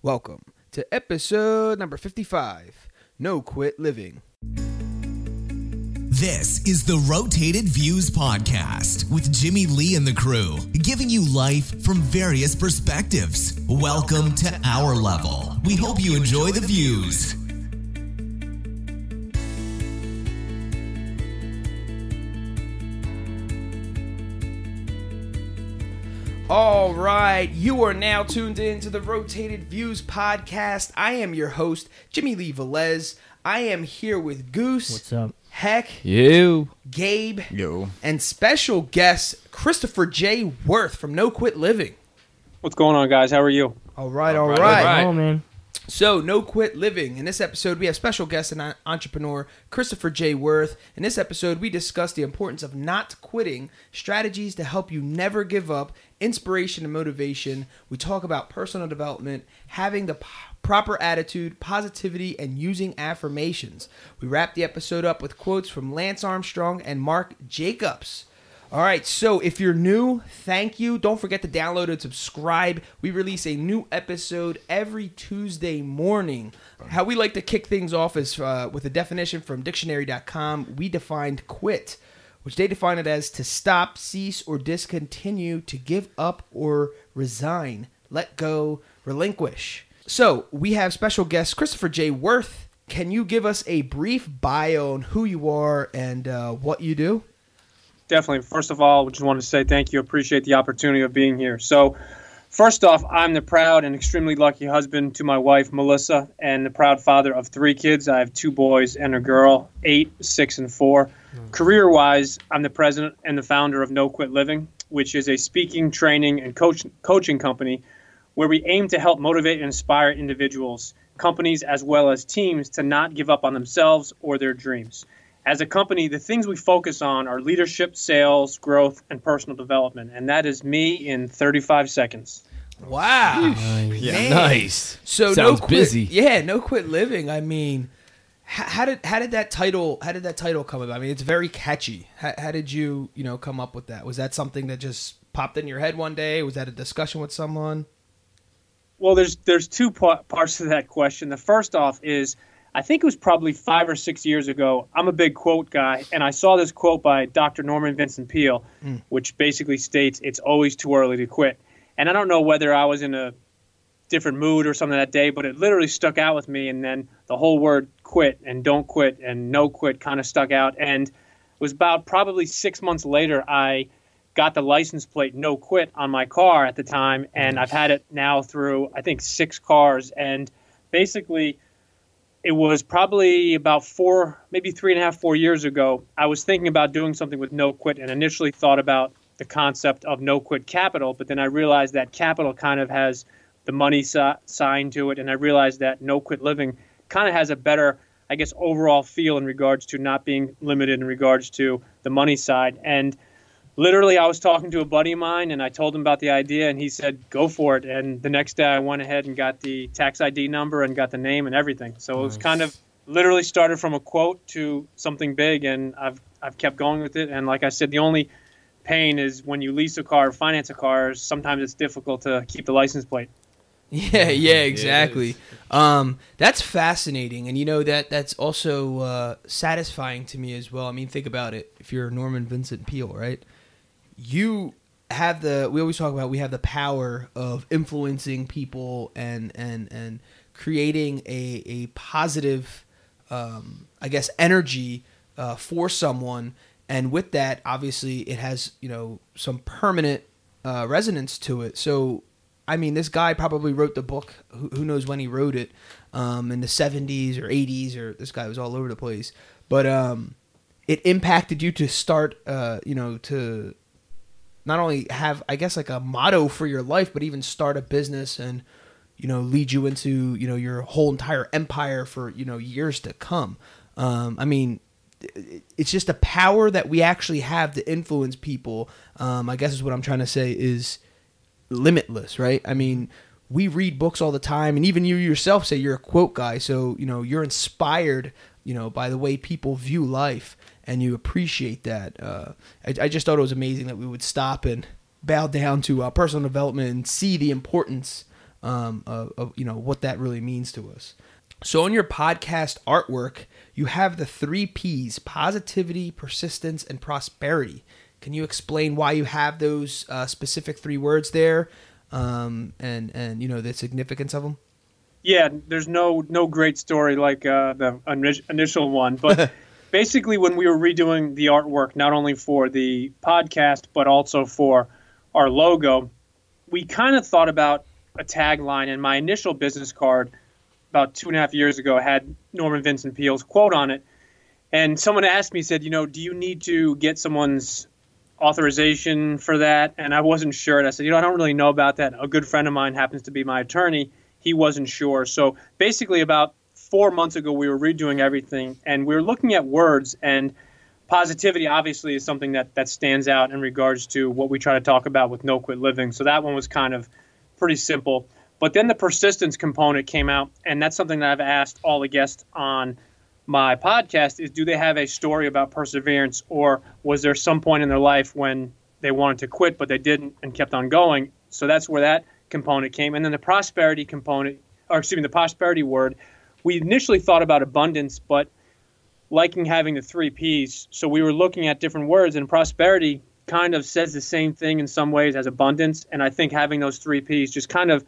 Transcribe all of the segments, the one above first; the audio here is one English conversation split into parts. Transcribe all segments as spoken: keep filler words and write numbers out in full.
Welcome to episode number fifty-five, No Quit Living. This is the Rotated Views Podcast with Jimmy Lee and the crew, giving you life from various perspectives. Welcome to our level. We hope you enjoy the views. All right, you are now tuned in to the Rotated Views Podcast. I am your host, Jimmy Lee Velez. I am here with Goose. What's up? Heck. You. Gabe. Yo. And special guest, Christopher J. Worth from No Quit Living. What's going on, guys? How are you? All right, all All right. right, all right. Oh, man. So, No Quit Living. In this episode, we have special guest and entrepreneur Christopher J. Worth. In this episode, we discuss the importance of not quitting, strategies to help you never give up, inspiration and motivation. We talk about personal development, having the p- proper attitude, positivity, and using affirmations. We wrap the episode up with quotes from Lance Armstrong and Mark Jacobs. All right, so if you're new, thank you. Don't forget to download and subscribe. We release a new episode every Tuesday morning. How we like to kick things off is uh, with a definition from dictionary dot com. We defined quit, which they define it as to stop, cease, or discontinue, to give up or resign, let go, relinquish. So we have special guest Christopher J. Worth. Can you give us a brief bio on who you are and uh, what you do? Definitely. First of all, I just want to say thank you. Appreciate the opportunity of being here. So, first off, I'm the proud and extremely lucky husband to my wife, Melissa, and the proud father of three kids. I have two boys and a girl, eight, six, and four. Mm. Career-wise, I'm the president and the founder of No Quit Living, which is a speaking, training, and coach, coaching company where we aim to help motivate and inspire individuals, companies, as well as teams to not give up on themselves or their dreams. As a company, the things we focus on are leadership, sales, growth, and personal development. And that is me in thirty-five seconds. Wow. Nice. Yeah, Man. nice. So Sounds no quit, busy. Yeah, No Quit Living. I mean, how, how did how did that title how did that title come about? I mean, it's very catchy. How, how did you, you know, come up with that? Was that something that just popped in your head one day? Was that a discussion with someone? Well, there's there's two pa- parts to that question. The first off is, I think it was probably five or six years ago. I'm a big quote guy, and I saw this quote by Doctor Norman Vincent Peale, mm. which basically states, it's always too early to quit. And I don't know whether I was in a different mood or something that day, but it literally stuck out with me. And then the whole word quit and don't quit and no quit kind of stuck out. And it was about probably six months later, I got the license plate no quit on my car at the time. And I've had it now through, I think, six cars. And basically, it was probably about four, maybe three and a half, four years ago. I was thinking about doing something with no quit and initially thought about the concept of no quit capital. But then I realized that capital kind of has the money si- sign to it. And I realized that no quit living kind of has a better, I guess, overall feel in regards to not being limited in regards to the money side. And literally, I was talking to a buddy of mine, and I told him about the idea, and he said, go for it. And the next day, I went ahead and got the tax I D number and got the name and everything. So nice. It was kind of literally started from a quote to something big, and I've I've kept going with it. And like I said, the only pain is when you lease a car or finance a car, sometimes it's difficult to keep the license plate. Yeah, yeah, exactly. Um, that's fascinating, and you know that that's also uh, satisfying to me as well. I mean, think about it. If you're Norman Vincent Peale, right? You have the, we always talk about, we have the power of influencing people and and and creating a a positive, um, I guess, energy uh, for someone. And with that, obviously, it has, you know, some permanent uh, resonance to it. So, I mean, this guy probably wrote the book. Who, who knows when he wrote it? Um, in the seventies or eighties, or this guy was all over the place. But um, it impacted you to start, uh, you know, to not only have, I guess, like a motto for your life, but even start a business and, you know, lead you into, you know, your whole entire empire for, you know, years to come. Um, I mean, it's just a power that we actually have to influence people. Um, I guess is what I'm trying to say is limitless, right? I mean, we read books all the time, and even you yourself say you're a quote guy. So, you know, you're inspired, you know, by the way people view life, and you appreciate that. Uh, I, I just thought it was amazing that we would stop and bow down to uh, personal development and see the importance um, of, of you know what that really means to us. So on your podcast artwork, you have the three P's: positivity, persistence, and prosperity. Can you explain why you have those uh, specific three words there, um, and and you know the significance of them? Yeah, there's no no great story like uh, the initial one, but basically when we were redoing the artwork, not only for the podcast but also for our logo, we kind of thought about a tagline. And my initial business card about two and a half years ago had Norman Vincent Peale's quote on it. And someone asked me, said, you know, do you need to get someone's authorization for that? And I wasn't sure. And I said, you know, I don't really know about that. A good friend of mine happens to be my attorney. He wasn't sure. So basically about four months ago, we were redoing everything and we were looking at words, and positivity obviously is something that, that stands out in regards to what we try to talk about with No Quit Living. So that one was kind of pretty simple. But then the persistence component came out, and that's something that I've asked all the guests on my podcast is, do they have a story about perseverance, or was there some point in their life when they wanted to quit but they didn't and kept on going? So that's where that component came. And then the prosperity component, or excuse me, the prosperity word, we initially thought about abundance, but liking having the three P's. So we were looking at different words, and prosperity kind of says the same thing in some ways as abundance. And I think having those three P's just kind of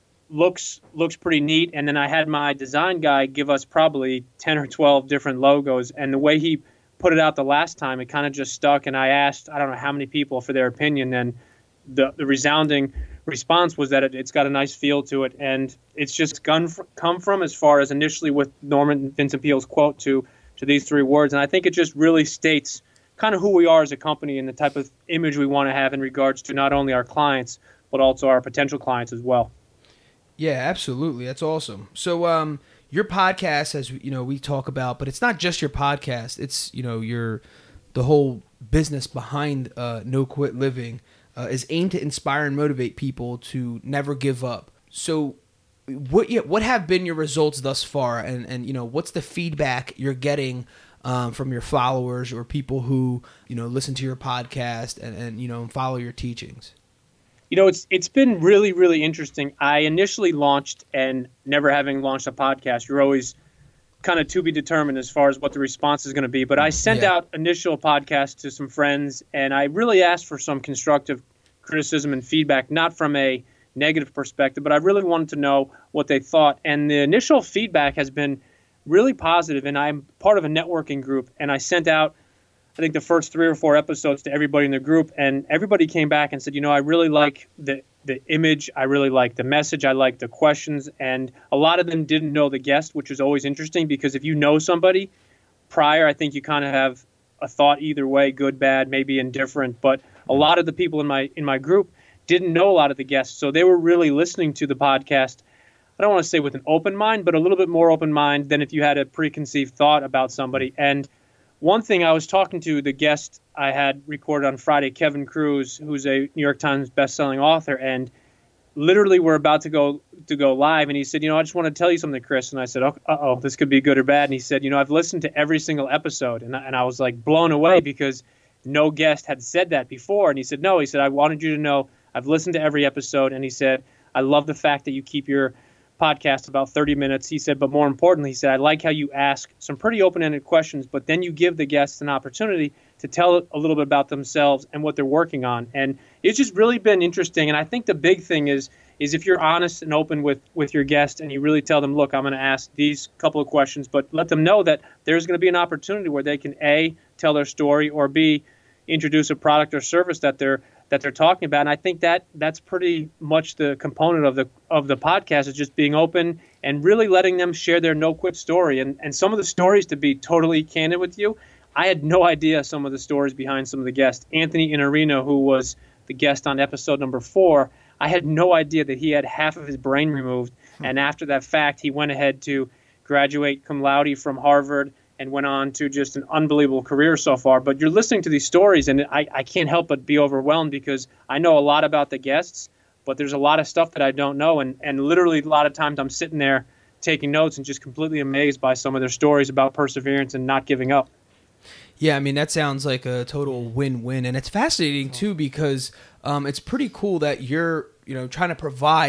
looks looks pretty neat. And then I had my design guy give us probably ten or twelve different logos. And the way he put it out the last time, it kind of just stuck. And I asked, I don't know how many people for their opinion. And the, the resounding response was that it, it's got a nice feel to it. And it's just come from as far as initially with Norman Vincent Peale's quote to, to these three words. And I think it just really states kind of who we are as a company and the type of image we want to have in regards to not only our clients, but also our potential clients as well. Yeah, absolutely. That's awesome. So, um, your podcast, as you know, we talk about, but it's not just your podcast. It's, you know, your, the whole business behind uh, No Quit Living uh, is aimed to inspire and motivate people to never give up. So what, yeah, what have been your results thus far? And, and, you know, what's the feedback you're getting um, from your followers or people who, you know, listen to your podcast and, and, you know, follow your teachings? You know, it's it's been really, really interesting. I initially launched, and never having launched a podcast, you're always kind of to be determined as far as what the response is going to be. But I sent yeah. out initial podcasts to some friends, and I really asked for some constructive criticism and feedback, not from a negative perspective, but I really wanted to know what they thought. And the initial feedback has been really positive, and I'm part of a networking group, and I sent out I think the first three or four episodes to everybody in the group, and everybody came back and said, you know, I really like the the image, I really like the message, I like the questions, and a lot of them didn't know the guest, which is always interesting because if you know somebody prior, I think you kind of have a thought either way, good, bad, maybe indifferent, but a lot of the people in my in my group didn't know a lot of the guests, so they were really listening to the podcast. I don't want to say with an open mind, but a little bit more open mind than if you had a preconceived thought about somebody. And one thing, I was talking to the guest I had recorded on Friday, Kevin Cruz, who's a New York Times bestselling author, and literally we're about to go to go live, and he said, you know, I just want to tell you something, Chris. And I said, uh-oh, this could be good or bad. And he said, you know, I've listened to every single episode, and I, and I was like blown away because no guest had said that before. And he said, no, he said, I wanted you to know I've listened to every episode, and he said, I love the fact that you keep your podcast about thirty minutes. He said, but more importantly, he said, I like how you ask some pretty open-ended questions, but then you give the guests an opportunity to tell a little bit about themselves and what they're working on. And it's just really been interesting. And I think the big thing is, is if you're honest and open with, with your guest and you really tell them, look, I'm going to ask these couple of questions, but let them know that there's going to be an opportunity where they can A, tell their story, or B, introduce a product or service that they're that they're talking about. And I think that that's pretty much the component of the of the podcast, is just being open and really letting them share their no quit story. And and some of the stories, to be totally candid with you, I had no idea some of the stories behind some of the guests. Anthony Iannarino, who was the guest on episode number four, I had no idea that he had half of his brain removed. And after that fact, he went ahead to graduate cum laude from Harvard and went on to just an unbelievable career so far. But you're listening to these stories, and I, I can't help but be overwhelmed because I know a lot about the guests, but there's a lot of stuff that I don't know. And, and literally a lot of times I'm sitting there taking notes and just completely amazed by some of their stories about perseverance and not giving up. Yeah, I mean, that sounds like a total win-win. And it's fascinating, too, because um, it's pretty cool that you're, you know, trying to provide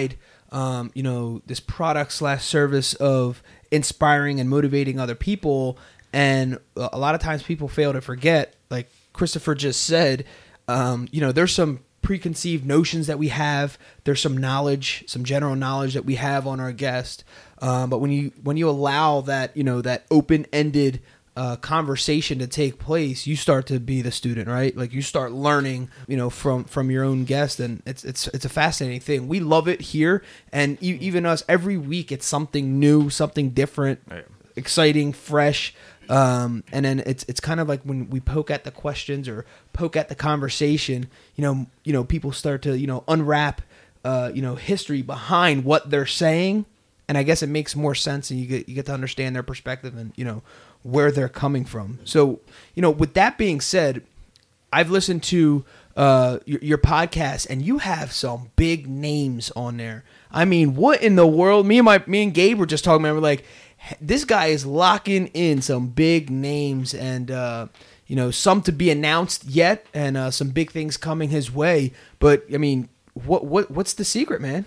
um, you know, this product slash service of inspiring and motivating other people. And a lot of times people fail to forget, like Christopher just said, um, you know, there's some preconceived notions that we have. There's some knowledge, some general knowledge that we have on our guest. Um, but when you when you allow that, you know, that open-ended uh, conversation to take place, you start to be the student, right? Like you start learning, you know, from from your own guest, and it's it's it's a fascinating thing. We love it here, and e- even us every week, it's something new, something different, right. Exciting, fresh. Um, and then it's it's kind of like when we poke at the questions or poke at the conversation, you know, you know, people start to, you know, unwrap, uh, you know, history behind what they're saying. And I guess it makes more sense, and you get you get to understand their perspective and, you know, where they're coming from. So, you know, with that being said, I've listened to uh, your, your podcast, and you have some big names on there. I mean, what in the world? Me and my me and Gabe were just talking about. We're like, this guy is locking in some big names, and uh, you know, some to be announced yet, and uh, some big things coming his way. But I mean, what what what's the secret, man?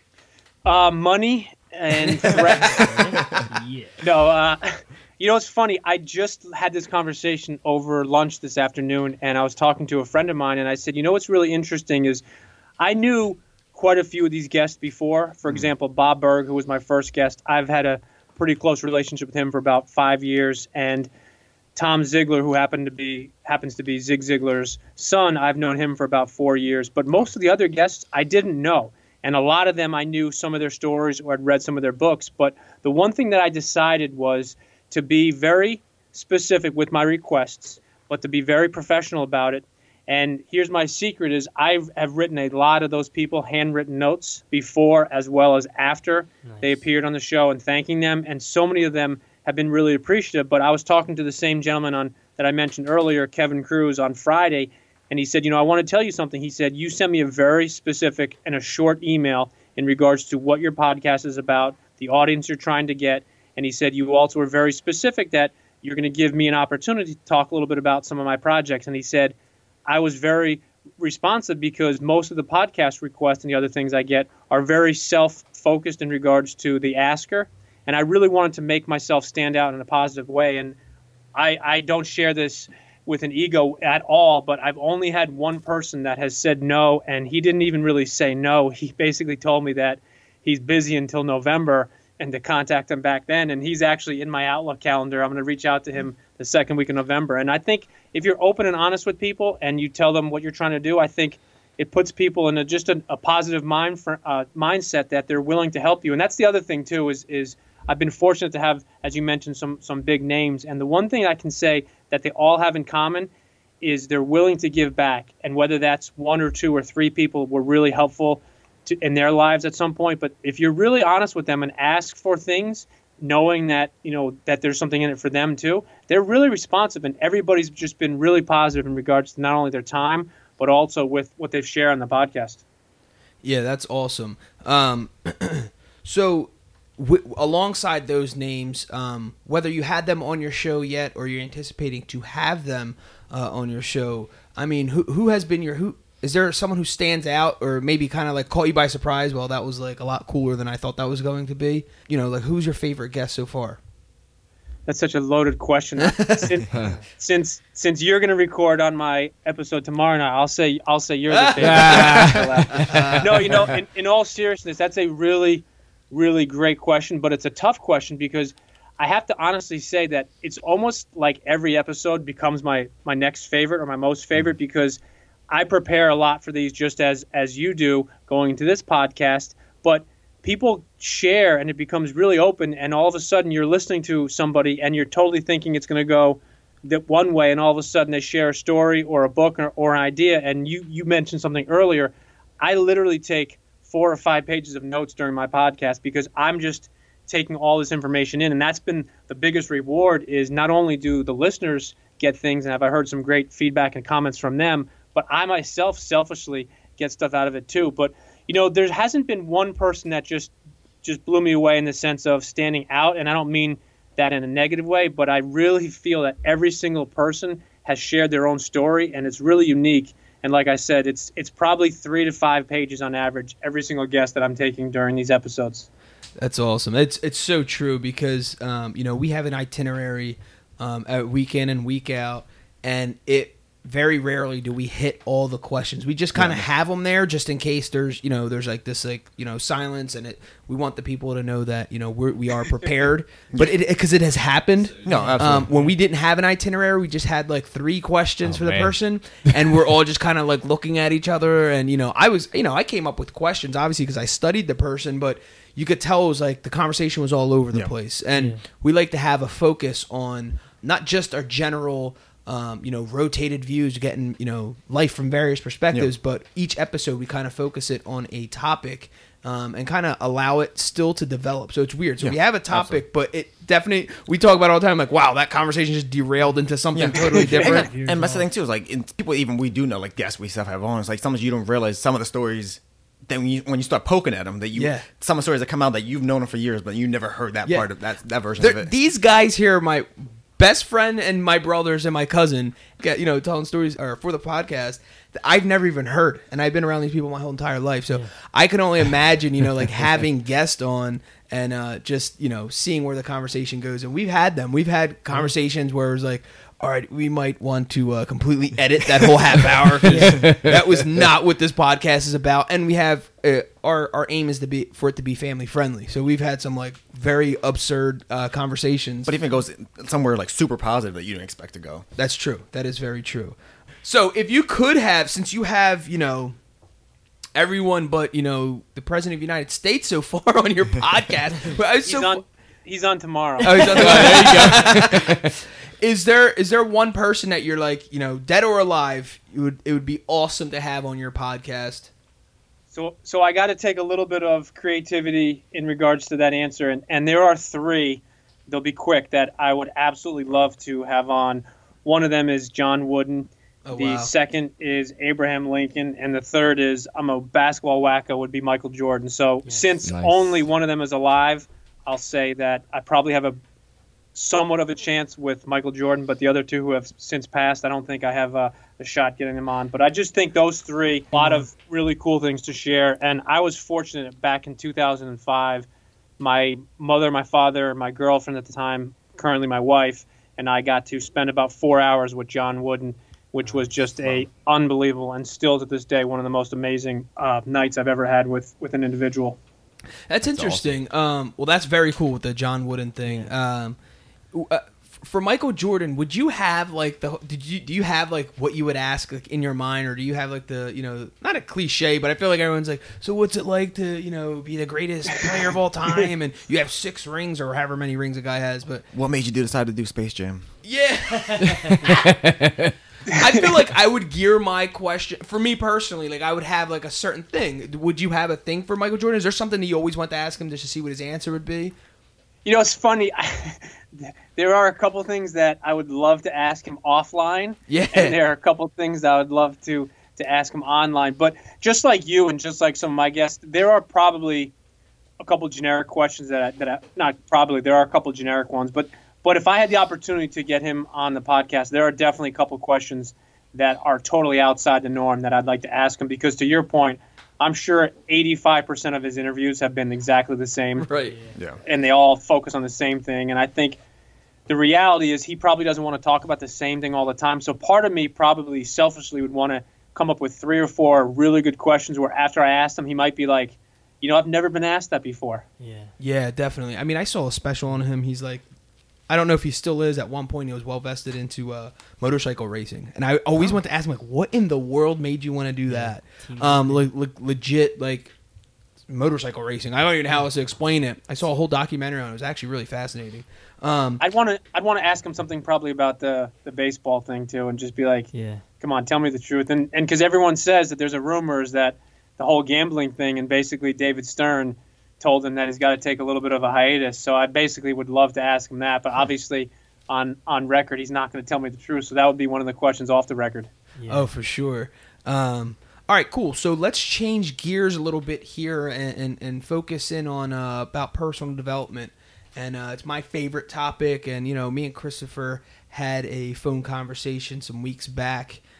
Uh, money and threats. yeah. No, uh, you know, it's funny. I just had this conversation over lunch this afternoon, and I was talking to a friend of mine, and I said, you know, what's really interesting is I knew quite a few of these guests before. For example, Bob Berg, who was my first guest, I've had a pretty close relationship with him for about five years, and Tom Ziegler, who happened to be happens to be Zig Ziglar's son, I've known him for about four years. But most of the other guests I didn't know, and a lot of them I knew some of their stories or had read some of their books. But the one thing that I decided was to be very specific with my requests, but to be very professional about it. And here's my secret: is I have written a lot of those people handwritten notes before as well as after nice. They appeared on the show, and thanking them. And so many of them have been really appreciative. But I was talking to the same gentleman on that I mentioned earlier, Kevin Cruz, on Friday, and he said, you know, I want to tell you something. He said, you sent me a very specific and a short email in regards to what your podcast is about, the audience you're trying to get. And he said, you also were very specific that you're going to give me an opportunity to talk a little bit about some of my projects. And he said, I was very responsive because most of the podcast requests and the other things I get are very self-focused in regards to the asker. And I really wanted to make myself stand out in a positive way. And I, I don't share this with an ego at all, but I've only had one person that has said no, and he didn't even really say no. He basically told me that he's busy until November and to contact him back then. And he's actually in my Outlook calendar. I'm going to reach out to him the second week of November. And I think if you're open and honest with people and you tell them what you're trying to do, I think it puts people in a, just a, a positive mind for, uh, mindset that they're willing to help you. And that's the other thing, too, is is I've been fortunate to have, as you mentioned, some some big names. And the one thing I can say that they all have in common is they're willing to give back. And whether that's one or two or three people were really helpful to, in their lives at some point. But if you're really honest with them and ask for things, knowing that, you know, that there's something in it for them too, they're really responsive. And everybody's just been really positive in regards to not only their time, but also with what they've shared on the podcast. Yeah, that's awesome. Um, so w- alongside those names, um, whether you had them on your show yet or you're anticipating to have them uh, on your show, I mean, who who has been your who? Is there someone who stands out or maybe kind of like caught you by surprise? Well, that was like a lot cooler than I thought that was going to be. You know, like who's your favorite guest so far? That's such a loaded question. since, since since you're going to record on my episode tomorrow night, I'll say I'll say you're the favorite. No, you know, in, in all seriousness, that's a really, really great question, but it's a tough question because I have to honestly say that it's almost like every episode becomes my, my next favorite or my most favorite because I prepare a lot for these just as as you do going into this podcast, but people share and it becomes really open, and all of a sudden you're listening to somebody and you're totally thinking it's going to go that one way, and all of a sudden they share a story or a book or, or an idea. And you, you mentioned something earlier. I literally take four or five pages of notes during my podcast because I'm just taking all this information in, and that's been the biggest reward is not only do the listeners get things, and have I heard some great feedback and comments from them, but I myself selfishly get stuff out of it too. But you know, there hasn't been one person that just just blew me away in the sense of standing out, and I don't mean that in a negative way, but I really feel that every single person has shared their own story, and it's really unique. And like I said, it's it's probably three to five pages on average every single guest that I'm taking during these episodes. That's awesome. It's it's so true because um, you know we have an itinerary um, at week in and week out, and it very rarely do we hit all the questions. We just kind of yeah. have them there just in case there's you know there's like this like you know silence, and it we want the people to know that you know we're, we are prepared. But it because it, it has happened. No, absolutely. Um, when we didn't have an itinerary, we just had like three questions oh, for the man. person, and we're all just kind of like looking at each other. And you know I was you know I came up with questions obviously because I studied the person, but you could tell it was like the conversation was all over the yeah. place. And yeah. we like to have a focus on not just our general, um, you know, rotated views, getting, you know, life from various perspectives, yeah. but each episode we kind of focus it on a topic um, and kind of allow it still to develop. So it's weird. So yeah, we have a topic, absolutely. but it definitely, we talk about it all the time, like, wow, that conversation just derailed into something Yeah. totally different. and, and that's the thing too, is like in, people even we do know, like guests we stuff have on, it's like sometimes you don't realize some of the stories. Then when you, when you start poking at them, that you yeah. some of the stories that come out that you've known them for years, but you never heard that Yeah. part of that that version They're- of it. These guys here are my best friend and my brothers and my cousin, get, you know, telling stories or for the podcast that I've never even heard, and I've been around these people my whole entire life. So yeah. I can only imagine, you know, like having guests on and uh, just you know seeing where the conversation goes. And we've had them. We've had conversations where it was like, all right, we might want to uh, completely edit that whole half hour because that was not what this podcast is about. And we have uh, our our aim is to be for it to be family friendly. So we've had some like very absurd uh, conversations. But even it goes somewhere like super positive that you didn't expect to go. That's true. That is very true. So if you could have, since you have, you know, everyone but you know the president of the United States so far on your podcast, but I was He's so on. He's on tomorrow. Oh, he's on the there you go. Is there is there one person that you're like, you know, dead or alive, you would it would be awesome to have on your podcast? So, so I got to take a little bit of creativity in regards to that answer, and, and there are three. They'll be quick that I would absolutely love to have on. One of them is John Wooden. Oh, the wow. second is Abraham Lincoln, and the third is I'm a basketball wacko would be Michael Jordan. So Yes. since Nice. only one of them is alive, I'll say that I probably have a somewhat of a chance with Michael Jordan, but the other two who have since passed, I don't think I have a, a shot getting them on. But I just think those three, a lot of really cool things to share. And I was fortunate back in two thousand five, my mother, my father, my girlfriend at the time, currently my wife, and I got to spend about four hours with John Wooden, which was just a unbelievable and still to this day one of the most amazing uh, nights I've ever had with, with an individual. That's interesting. Um, well, that's very cool with the John Wooden thing. Um, uh, for Michael Jordan, would you have like the did you do you have like what you would ask like in your mind, or do you have like the you know not a cliche, but I feel like everyone's like, so what's it like to you know be the greatest player of all time, and you have six rings or however many rings a guy has, but What made you do decide to do Space Jam? yeah. I feel like I would gear my question for me personally. Like I would have like a certain thing. Would you have a thing for Michael Jordan? Is there something that you always want to ask him just to see what his answer would be? You know, it's funny. There are a couple things that I would love to ask him offline. Yeah. And there are a couple things that I would love to, to ask him online. But just like you and just like some of my guests, there are probably a couple generic questions that I, that I, not probably, there are a couple generic ones. But But if I had the opportunity to get him on the podcast, there are definitely a couple questions that are totally outside the norm that I'd like to ask him. Because to your point, I'm sure eighty-five percent of his interviews have been exactly the same. Right. Yeah. And they all focus on the same thing. And I think the reality is he probably doesn't want to talk about the same thing all the time. So part of me probably selfishly would want to come up with three or four really good questions where after I ask him, he might be like, you know, I've never been asked that before. Yeah. Yeah, definitely. I mean, I saw a special on him. He's like, I don't know if he still is. At one point, he was well vested into uh, motorcycle racing, and I always want to ask him, like, what in the world made you want to do that? Um, le- le- legit, like motorcycle racing. I don't even know how else to explain it. I saw a whole documentary on it. It was actually really fascinating. Um, I'd want to, I'd want to ask him something probably about the, the baseball thing too, and just be like, Yeah. come on, tell me the truth. And and because everyone says that there's a rumor is that the whole gambling thing, and basically David Stern told him that he's got to take a little bit of a hiatus. So I basically would love to ask him that, but obviously on on record he's not going to tell me the truth. So that would be one of the questions off the record. Yeah. Oh, for sure. Um, all right, cool. So let's change gears a little bit here and, and, and focus in on uh, about personal development. And uh, it's my favorite topic. And, you know, me and Christopher had a phone conversation some weeks back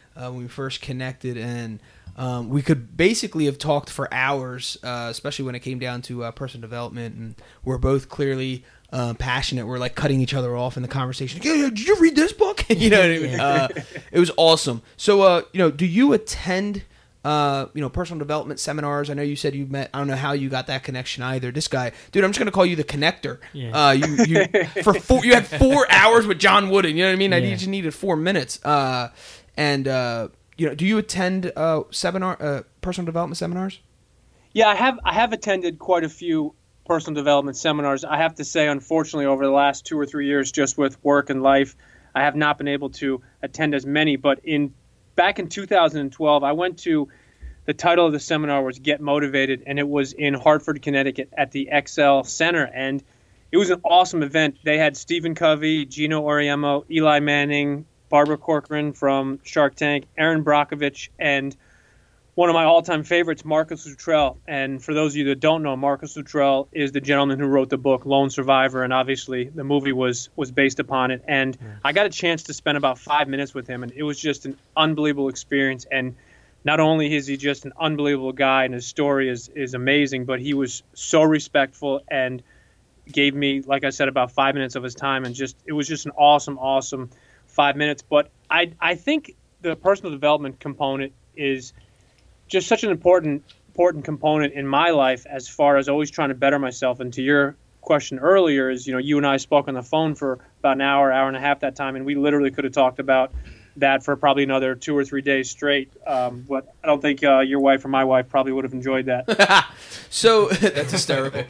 uh, when we first connected, and um, we could basically have talked for hours, uh, especially when it came down to uh, personal development, and we're both clearly uh, passionate. We're like cutting each other off in the conversation. Yeah, yeah, did you read this book? You know what I mean? Uh, it was awesome. So, uh, you know, do you attend? Uh, you know, personal development seminars? I know you said you met. I don't know how you got that connection either. This guy, dude, I'm just gonna call you the connector. Yeah. Uh, you, you for four, you had four hours with John Wooden. You know what I mean? I yeah. just needed four minutes. Uh, and uh, you know, do you attend uh seminar, uh, personal development seminars? Yeah, I have. I have attended quite a few personal development seminars. I have to say, unfortunately, over the last two or three years, just with work and life, I have not been able to attend as many. But in Back in two thousand twelve, I went to, the title of the seminar was Get Motivated, and it was in Hartford, Connecticut at the X L Center. And it was an awesome event. They had Stephen Covey, Gino Auriemma, Eli Manning, Barbara Corcoran from Shark Tank, Aaron Brockovich, and one of my all-time favorites, Marcus Luttrell. And for those of you that don't know, Marcus Luttrell is the gentleman who wrote the book Lone Survivor, and obviously the movie was was based upon it. And yeah. I got a chance to spend about five minutes with him, and it was just an unbelievable experience. And not only is he just an unbelievable guy, and his story is, is amazing, but he was so respectful and gave me, like I said, about five minutes of his time. And just it was just an awesome, awesome five minutes. But I I think the personal development component is just such an important important component in my life as far as always trying to better myself. And to your question earlier is, you know, you and I spoke on the phone for about an hour, hour and a half that time, and we literally could have talked about that for probably another two or three days straight. Um, but I don't think uh, your wife or my wife probably would have enjoyed that. So that's hysterical.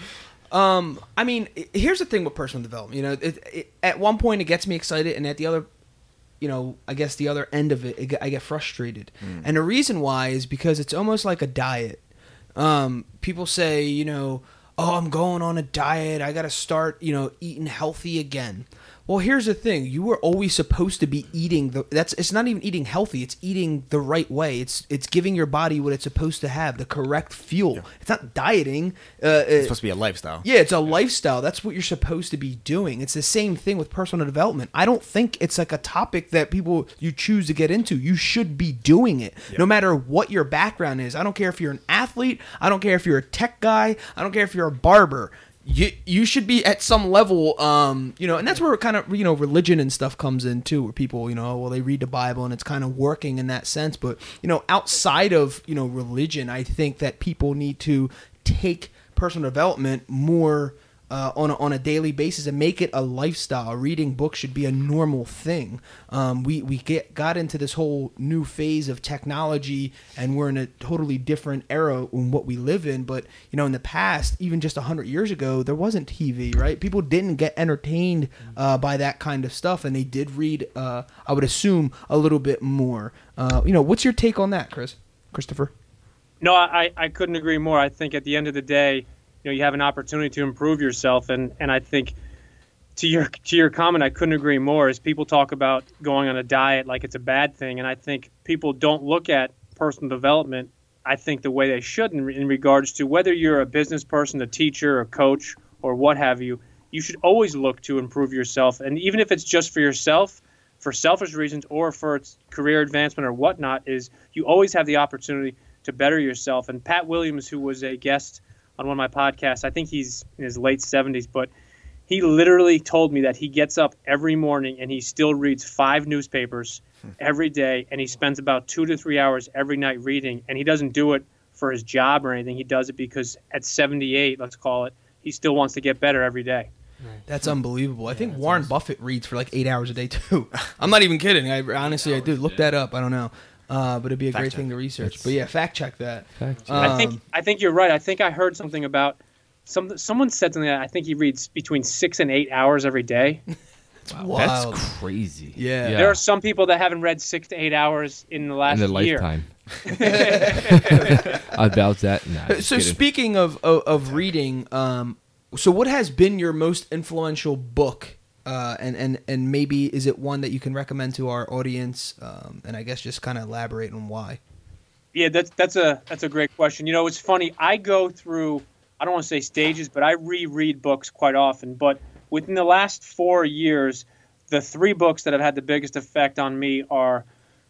Um, I mean, here's the thing with personal development. You know, it, it, at one point it gets me excited, and at the other you know, I guess the other end of it, it I get frustrated. Mm. And the reason why is because it's almost like a diet. Um, people say, you know, oh, I'm going on a diet. I got to start, you know, eating healthy again. Well, here's the thing. You were always supposed to be eating the that's it's not even eating healthy. It's eating the right way. It's it's giving your body what it's supposed to have, the correct fuel. Yeah. It's not dieting. Uh, it's supposed to be a lifestyle. Yeah, it's a lifestyle. That's what you're supposed to be doing. It's the same thing with personal development. I don't think it's like a topic that people you choose to get into. You should be doing it. Yep. No matter what your background is. I don't care if you're an athlete. I don't care if you're a tech guy. I don't care if you're a barber. You you should be at some level, um, you know, and that's where kind of, you know, religion and stuff comes in too, where people, you know, well, they read the Bible and it's kind of working in that sense. But, you know, outside of, you know, religion, I think that people need to take personal development more uh, on a, on a daily basis and make it a lifestyle. Reading books should be a normal thing. Um, we we get got into this whole new phase of technology, and we're in a totally different era in what we live in. But, you know, in the past, even just one hundred years ago, there wasn't T V, right? People didn't get entertained uh, by that kind of stuff, and they did read, uh, I would assume, a little bit more. Uh, you know, what's your take on that, Chris? Christopher? No, I, I couldn't agree more. I think at the end of the day, you know, you have an opportunity to improve yourself, and, and I think to your to your comment, I couldn't agree more. As people talk about going on a diet like it's a bad thing, and I think people don't look at personal development, I think, the way they should in, in regards to whether you're a business person, a teacher, a coach, or what have you. You should always look to improve yourself, and even if it's just for yourself, for selfish reasons, or for its career advancement or whatnot, is you always have the opportunity to better yourself. And Pat Williams, who was a guest on one of my podcasts, I think he's in his late seventies, but he literally told me that he gets up every morning and he still reads five newspapers every day, and he spends about two to three hours every night reading, and he doesn't do it for his job or anything. He does it because at seventy-eight, let's call it, he still wants to get better every day. That's unbelievable. I Yeah, think that's Warren awesome. Buffett reads for like eight hours a day too. I'm not even kidding. I honestly, I did look that up. I don't know. Uh, but it'd be a Fact great check. thing to research. It's- But yeah, fact check that. Fact check. I think Um, I think you're right. I think I heard something about some someone said something that I think he reads between six and eight hours every day. Wild. That's crazy. Yeah. There are some people that haven't read six to eight hours in the last in a year. lifetime. I doubt that. Nah, just So kidding. speaking of of, of reading, um, so what has been your most influential book? Uh, and, and, and maybe is it one that you can recommend to our audience? Um, and I guess just kind of elaborate on why. Yeah, that's that's a that's a great question. You know, it's funny. I go through, I don't want to say stages, but I reread books quite often. But within the last four years, the three books that have had the biggest effect on me are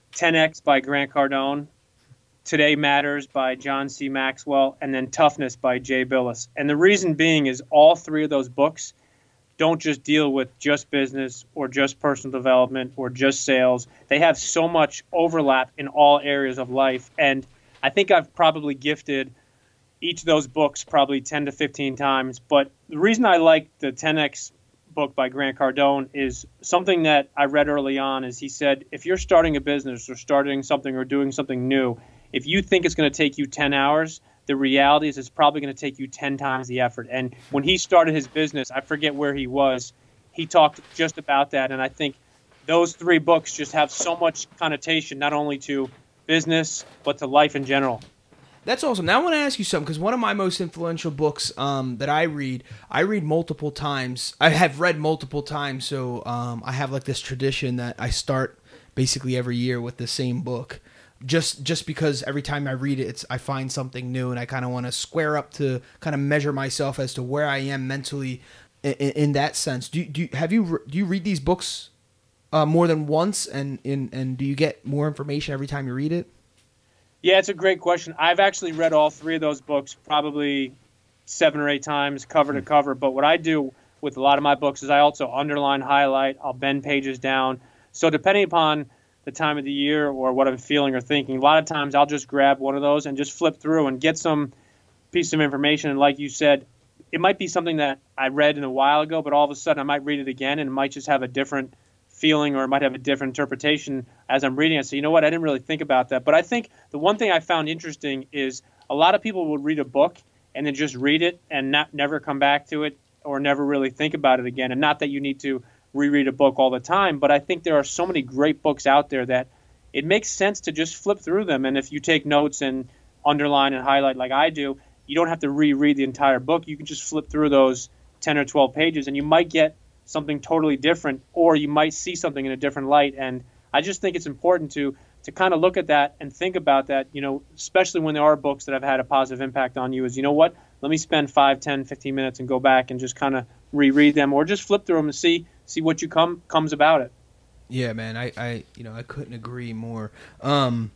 ten X by Grant Cardone, Today Matters by John C. Maxwell, and then Toughness by Jay Billis. And the reason being is all three of those books don't just deal with just business or just personal development or just sales. They have so much overlap in all areas of life. And I think I've probably gifted each of those books probably ten to fifteen times. But the reason I like the ten X book by Grant Cardone is something that I read early on is he said, if you're starting a business or starting something or doing something new, if you think it's going to take you ten hours, the reality is it's probably going to take you ten times the effort. And when he started his business, I forget where he was, he talked just about that. And I think those three books just have so much connotation, not only to business, but to life in general. That's awesome. Now I want to ask you something, because one of my most influential books um, that I read, I read multiple times. I have read multiple times, so um, I have like this tradition that I start basically every year with the same book. Just just because every time I read it, it's I find something new, and I kind of want to square up to kind of measure myself as to where I am mentally in, in that sense. Do do have you do you read these books uh, more than once, and in and do you get more information every time you read it? Yeah, it's a great question. I've actually read all three of those books probably seven or eight times, cover to cover. But what I do with a lot of my books is I also underline, highlight, I'll bend pages down. So depending upon the time of the year or what I'm feeling or thinking, a lot of times I'll just grab one of those and just flip through and get some piece of information. And like you said, it might be something that I read in a while ago, but all of a sudden I might read it again and it might just have a different feeling or it might have a different interpretation as I'm reading it. So you know what? I didn't really think about that. But I think the one thing I found interesting is a lot of people would read a book and then just read it and not never come back to it or never really think about it again. And not that you need to reread a book all the time, but I think there are so many great books out there that it makes sense to just flip through them. And if you take notes and underline and highlight like I do, you don't have to reread the entire book. You can just flip through those ten or twelve pages and you might get something totally different, or you might see something in a different light. And I just think it's important to to kind of look at that and think about that, you know, especially when there are books that have had a positive impact on you, is, you know what, let me spend five, ten, fifteen minutes and go back and just kind of reread them or just flip through them and see see what you come comes about it. Yeah, man, I, I you know, I couldn't agree more. Um,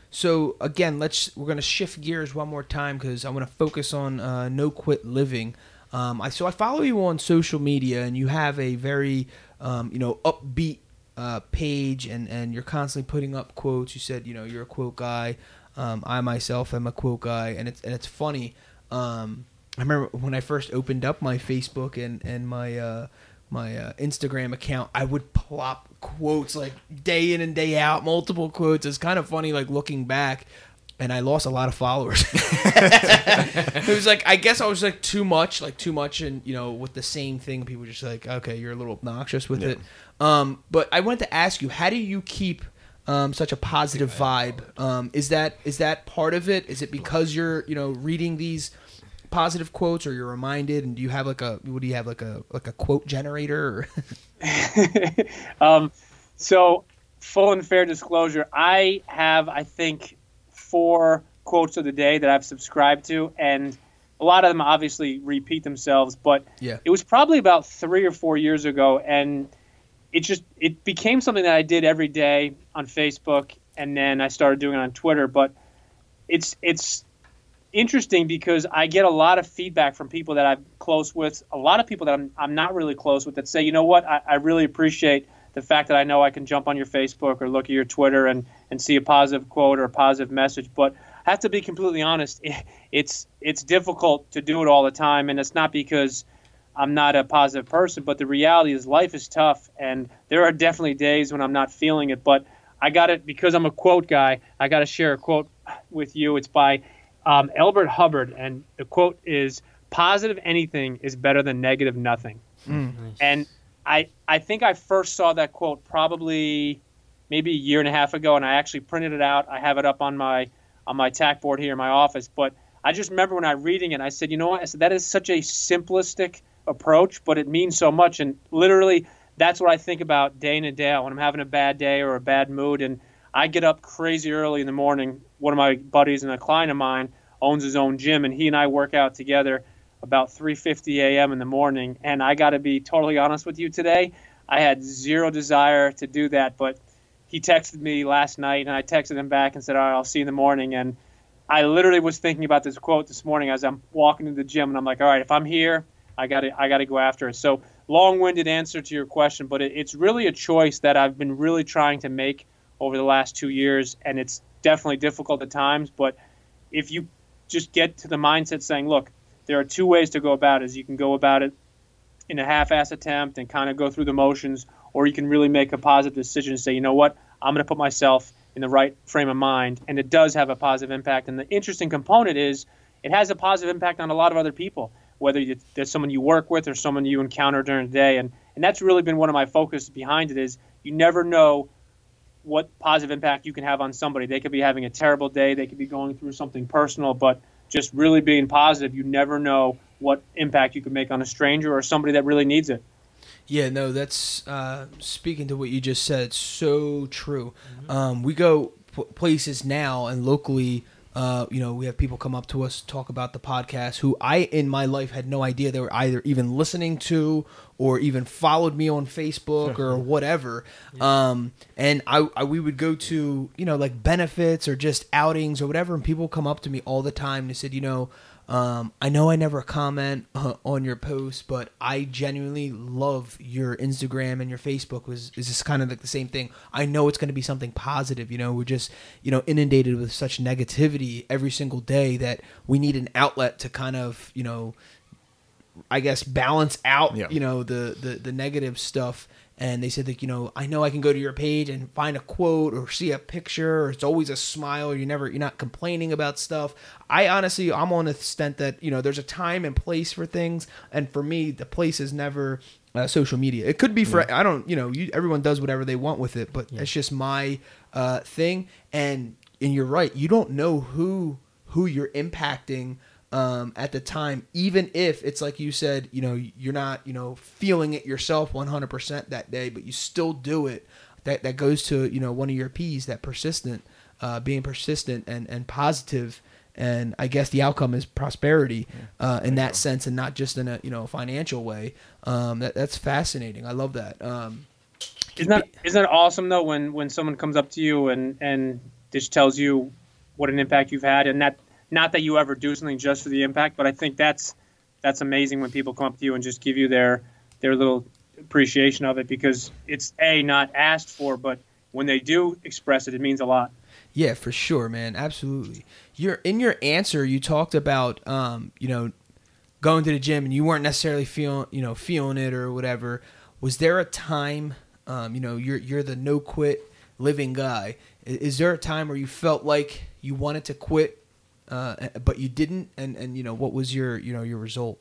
so again, let's we're gonna shift gears one more time because I want to focus on uh, No Quit Living. Um, I so I follow you on social media, and you have a very um, you know upbeat uh, page, and, and you're constantly putting up quotes. You said you know you're a quote guy. Um, I myself am a quote guy, and it's and it's funny. Um, I remember when I first opened up my Facebook and and my uh, my uh, Instagram account, I would plop quotes like day in and day out, multiple quotes. It's kind of funny, like looking back. And I lost a lot of followers. It was like, I guess I was like too much, like too much, and you know, with the same thing, people were just like, okay, you're a little obnoxious with yeah. it. Um, but I wanted to ask you, how do you keep um, such a positive vibe? Um, is that is that part of it? Is it because you're you know reading these positive quotes, or you're reminded? And do you have like a what do you have like a like a quote generator? um, so full and fair disclosure, I have I think. four quotes of the day that I've subscribed to, and a lot of them obviously repeat themselves, but yeah. It was probably about three or four years ago, and it just it became something that I did every day on Facebook, and then I started doing it on Twitter. But it's it's interesting because I get a lot of feedback from people that I'm close with, a lot of people that I'm I'm not really close with, that say, you know what, I, I really appreciate the fact that I know I can jump on your Facebook or look at your Twitter and, and see a positive quote or a positive message. But I have to be completely honest, it, it's it's difficult to do it all the time. And it's not because I'm not a positive person, but the reality is life is tough. And there are definitely days when I'm not feeling it. But I got it because I'm a quote guy. I got to share a quote with you. It's by um, Elbert Hubbard. And the quote is, positive anything is better than negative nothing. Mm. Nice. And I, I think I first saw that quote probably maybe a year and a half ago, and I actually printed it out. I have it up on my on my tack board here in my office. But I just remember when I was reading it, I said, you know what? I said, that is such a simplistic approach, but it means so much. And literally, that's what I think about day in and day out when I'm having a bad day or a bad mood. And I get up crazy early in the morning. One of my buddies and a client of mine owns his own gym, and he and I work out together about three fifty a.m. in the morning. And I got to be totally honest with you today, I had zero desire to do that. But he texted me last night, and I texted him back and said, all right, I'll see you in the morning. And I literally was thinking about this quote this morning as I'm walking to the gym, and I'm like, all right, if I'm here, I got to I got to go after it. So long-winded answer to your question, but it, it's really a choice that I've been really trying to make over the last two years, and it's definitely difficult at times. But if you just get to the mindset saying, look, there are two ways to go about it. Is you can go about it in a half-ass attempt and kind of go through the motions, or you can really make a positive decision and say, you know what, I'm going to put myself in the right frame of mind, and it does have a positive impact. And the interesting component is it has a positive impact on a lot of other people, whether there's someone you work with or someone you encounter during the day. And, and that's really been one of my focus behind it is you never know what positive impact you can have on somebody. They could be having a terrible day. They could be going through something personal, but just really being positive, you never know what impact you could make on a stranger or somebody that really needs it. Yeah, no, that's uh, speaking to what you just said, it's so true. Mm-hmm. Um, we go p- places now and locally, uh, you know, we have people come up to us, talk about the podcast who I, in my life, had no idea they were either even listening to or even followed me on Facebook or whatever. Yeah. Um, and I, I, we would go to, you know, like benefits or just outings or whatever, and people come up to me all the time and they said, you know, Um, I know I never comment uh, on your posts, but I genuinely love your Instagram and your Facebook. Was is just kind of like the same thing. I know it's going to be something positive. You know, we're just you know inundated with such negativity every single day that we need an outlet to kind of you know, I guess balance out yeah. you know the, the the negative stuff. And they said that, you know, I know I can go to your page and find a quote or see a picture, or it's always a smile, or you're never, you're not complaining about stuff. I honestly, I'm on the extent that, you know, there's a time and place for things. And for me, the place is never uh, social media. It could be for, yeah. I don't, you know, you, everyone does whatever they want with it, but yeah. it's just my uh, thing. And, and you're right. You don't know who, who you're impacting Um, at the time, even if it's like you said, you know, you're not, you know, feeling it yourself one hundred percent that day, but you still do it. That that goes to, you know, one of your P's, that persistent, uh, being persistent and, and positive. And I guess the outcome is prosperity uh, in that sense, and not just in a, you know, financial way. Um, that that's fascinating. I love that. Um, isn't that isn't that awesome though when when someone comes up to you and and just tells you what an impact you've had, and that. Not that you ever do something just for the impact, but I think that's that's amazing when people come up to you and just give you their their little appreciation of it, because it's A, not asked for, but when they do express it, it means a lot. Yeah, for sure, man. Absolutely. You're in your answer, you talked about um, you know, going to the gym and you weren't necessarily feeling, you know, feeling it or whatever. Was there a time um, you know, you're you're the no quit living guy. Is there a time where you felt like you wanted to quit Uh, but you didn't, and, and you know what was your you know your result?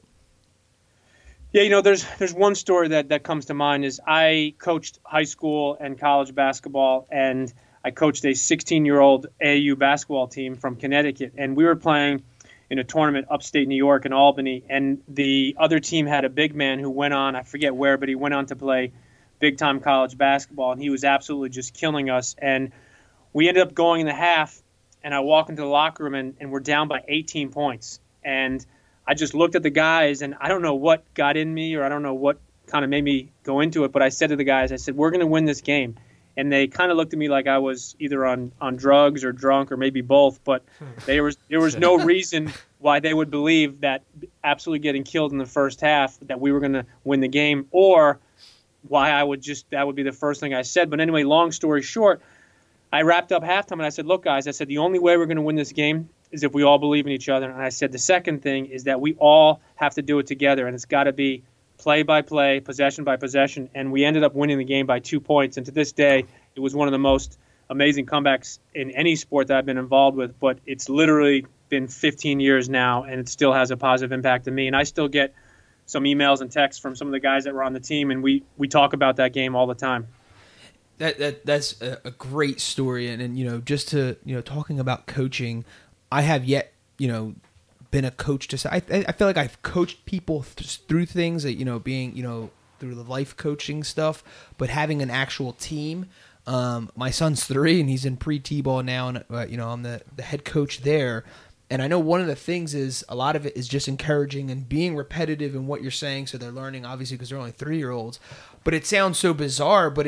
Yeah, you know, there's there's one story that, that comes to mind is I coached high school and college basketball, and I coached a sixteen-year-old A A U basketball team from Connecticut, and we were playing in a tournament upstate New York in Albany, and the other team had a big man who went on, I forget where, but he went on to play big-time college basketball, and he was absolutely just killing us, and we ended up going in the half. And I walk into the locker room, and, and we're down by eighteen points. And I just looked at the guys, and I don't know what got in me, or I don't know what kind of made me go into it. But I said to the guys, I said, we're going to win this game. And they kind of looked at me like I was either on, on drugs or drunk or maybe both. But there was there was no reason why they would believe that absolutely getting killed in the first half, that we were going to win the game, or why I would just, that would be the first thing I said. But anyway, long story short, I wrapped up halftime and I said, look, guys, I said, the only way we're going to win this game is if we all believe in each other. And I said, the second thing is that we all have to do it together, and it's got to be play by play, possession by possession. And we ended up winning the game by two points. And to this day, it was one of the most amazing comebacks in any sport that I've been involved with. But it's literally been fifteen years now, and it still has a positive impact on me. And I still get some emails and texts from some of the guys that were on the team, and we, we talk about that game all the time. That that that's a, a great story, and, and you know, just to you know, talking about coaching, I have yet you know been a coach to say. I I feel like I've coached people th- through things that you know being you know through the life coaching stuff, but having an actual team. Um, my son's three, and he's in pre-T-ball now, and uh, you know I'm the the head coach there. And I know one of the things is a lot of it is just encouraging and being repetitive in what you're saying, so they're learning obviously because they're only three year olds. But it sounds so bizarre, but it.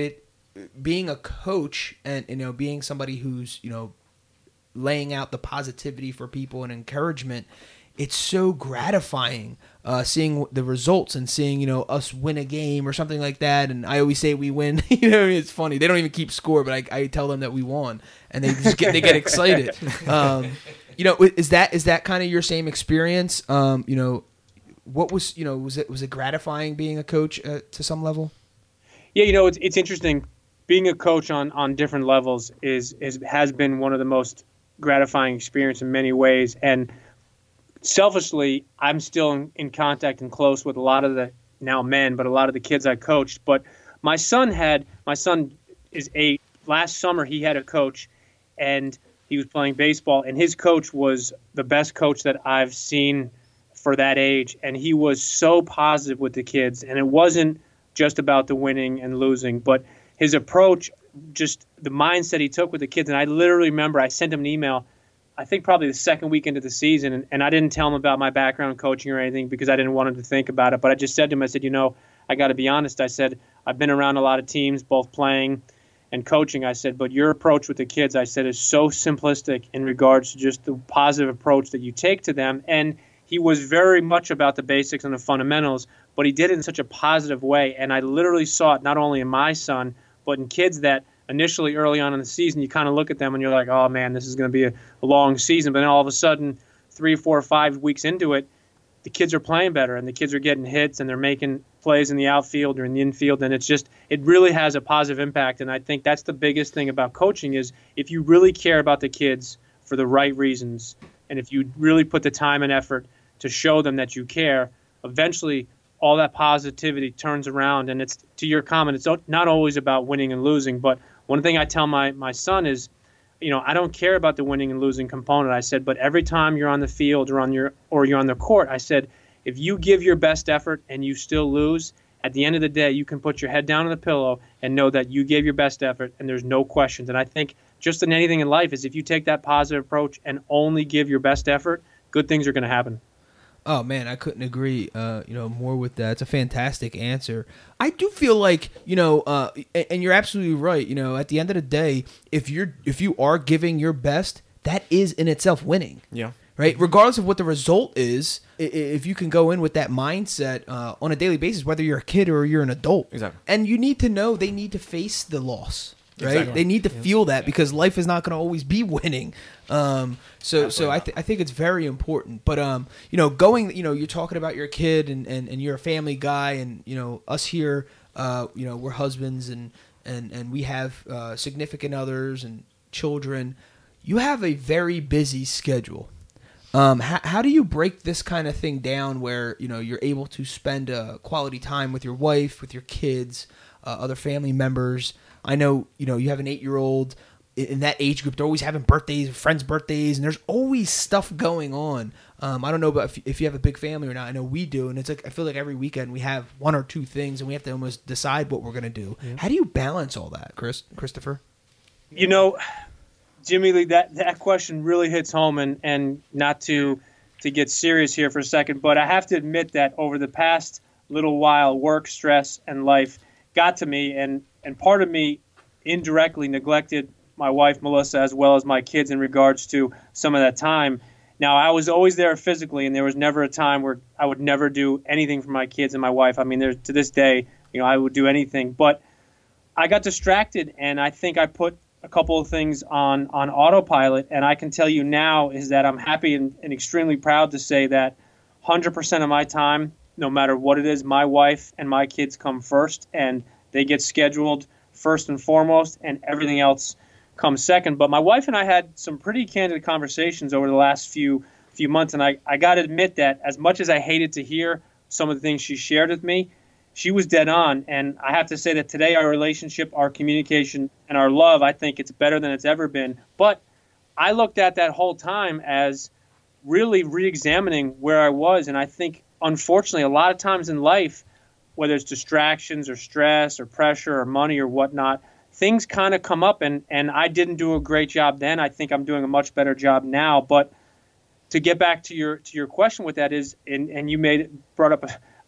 being a coach and, you know, being somebody who's, you know, laying out the positivity for people and encouragement, it's so gratifying uh, seeing the results and seeing, you know, us win a game or something like that. And I always say we win. You know, it's funny. They don't even keep score, but I, I tell them that we won, and they just get they get excited. Um, you know, is that is that kind of your same experience? Um, you know, what was you know was it was it gratifying being a coach uh, to some level? Yeah, you know, it's it's interesting. Being a coach on, on different levels is, is has been one of the most gratifying experience in many ways. And selfishly, I'm still in, in contact and close with a lot of the now men, but a lot of the kids I coached. But my son had my son is eight. Last summer, he had a coach, and he was playing baseball, and his coach was the best coach that I've seen for that age. And he was so positive with the kids, and it wasn't just about the winning and losing, but his approach, just the mindset he took with the kids. And I literally remember I sent him an email, I think probably the second week into the season, and, and I didn't tell him about my background coaching or anything because I didn't want him to think about it. But I just said to him, I said, you know, I got to be honest. I said, I've been around a lot of teams, both playing and coaching. I said, but your approach with the kids, I said, is so simplistic in regards to just the positive approach that you take to them. And he was very much about the basics and the fundamentals, but he did it in such a positive way. And I literally saw it not only in my son, but in kids that initially early on in the season, you kind of look at them and you're like, oh, man, this is going to be a, a long season. But then all of a sudden, three, four, five weeks into it, the kids are playing better and the kids are getting hits and they're making plays in the outfield or in the infield. And it's just, it really has a positive impact. And I think that's the biggest thing about coaching is if you really care about the kids for the right reasons, and if you really put the time and effort to show them that you care, eventually all that positivity turns around. And it's, to your comment, it's not always about winning and losing. But one thing I tell my, my son is, you know, I don't care about the winning and losing component. I said, but every time you're on the field or on your or you're on the court, I said, if you give your best effort and you still lose, at the end of the day, you can put your head down on the pillow and know that you gave your best effort and there's no questions. And I think just in anything in life is if you take that positive approach and only give your best effort, good things are going to happen. Oh man, I couldn't agree, uh, you know, more with that. It's a fantastic answer. I do feel like, you know, uh, and you're absolutely right. You know, at the end of the day, if you're if you are giving your best, that is in itself winning. Yeah. Right. Regardless of what the result is, if you can go in with that mindset uh, on a daily basis, whether you're a kid or you're an adult, exactly. And you need to know they need to face the loss. Right, exactly. They need to yeah. feel that because life is not going to always be winning. Um, so, Absolutely so I, th- I think it's very important. But um, you know, going, you know, you're talking about your kid and, and, and you're a family guy, and you know, us here, uh, you know, we're husbands and and and we have uh, significant others and children. You have a very busy schedule. Um, how, how do you break this kind of thing down where you know you're able to spend uh, quality time with your wife, with your kids, uh, other family members? I know, you know, you have an eight-year-old in that age group. They're always having birthdays, friends' birthdays, and there's always stuff going on. Um, I don't know about if, if you have a big family or not. I know we do, and it's like I feel like every weekend we have one or two things, and we have to almost decide what we're going to do. Yeah. How do you balance all that, Chris, Christopher? You know, Jimmy Lee, that, that question really hits home, and, and not to to get serious here for a second, but I have to admit that over the past little while, work, stress, and life got to me, and And part of me indirectly neglected my wife, Melissa, as well as my kids in regards to some of that time. Now, I was always there physically, and there was never a time where I would never do anything for my kids and my wife. I mean, there, to this day, you know, I would do anything. But I got distracted, and I think I put a couple of things on, on autopilot. And I can tell you now is that I'm happy and, and extremely proud to say that one hundred percent of my time, no matter what it is, my wife and my kids come first, and they get scheduled first and foremost, and everything else comes second. But my wife and I had some pretty candid conversations over the last few few months, and I, I got to admit that as much as I hated to hear some of the things she shared with me, she was dead on. And I have to say that today our relationship, our communication, and our love, I think it's better than it's ever been. But I looked at that whole time as really re-examining where I was, and I think, unfortunately, a lot of times in life, whether it's distractions or stress or pressure or money or whatnot, things kind of come up, and, and I didn't do a great job then. I think I'm doing a much better job now. But to get back to your to your question with that is, and, and you made brought up a,